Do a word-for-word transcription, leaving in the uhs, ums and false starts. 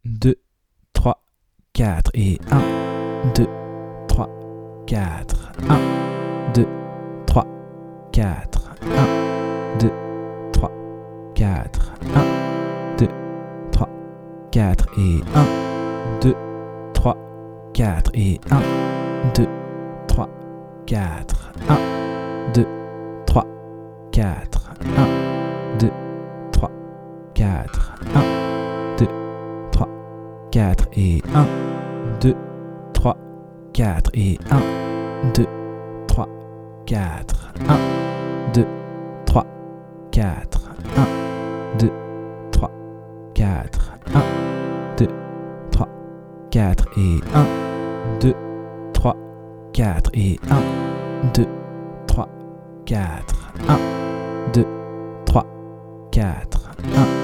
deux, trois, quatre et un, deux, trois, quatre, un, deux, trois, quatre, un, deux, trois, quatre, un, deux, trois, quatre et un, deux, trois, quatre et un, deux, trois, quatre, un, deux, trois, quatre, un, deux, trois, quatre, un, deux, trois, quatre et un, deux, trois, quatre et un, deux, trois, quatre, un, deux, trois, quatre, un, deux, trois, quatre, un, deux, trois, quatre et un, deux, trois, quatre et un, deux, trois, quatre, un, deux, trois, quatre, un.